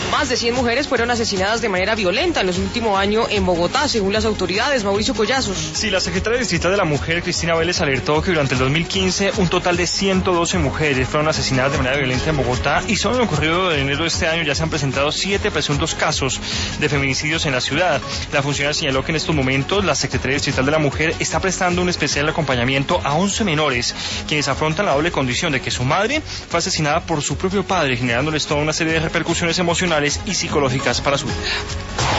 Más de 100 mujeres fueron asesinadas de manera violenta en los últimos años en Bogotá, según las autoridades. Mauricio Collazos. Sí, la secretaria distrital de la Mujer, Cristina Vélez, alertó que durante el 2015 un total de 112 mujeres fueron asesinadas de manera violenta en Bogotá y solo en el ocurrido de enero de este año ya se han presentado 7 presuntos casos de feminicidios en la ciudad. La funcionaria señaló que en estos momentos la Secretaría Distrital de la Mujer está prestando un especial acompañamiento a 11 menores, quienes afrontan la doble condición de que su madre fue asesinada por su propio padre, generándoles toda una serie de repercusiones emocionales y psicológicas para su vida.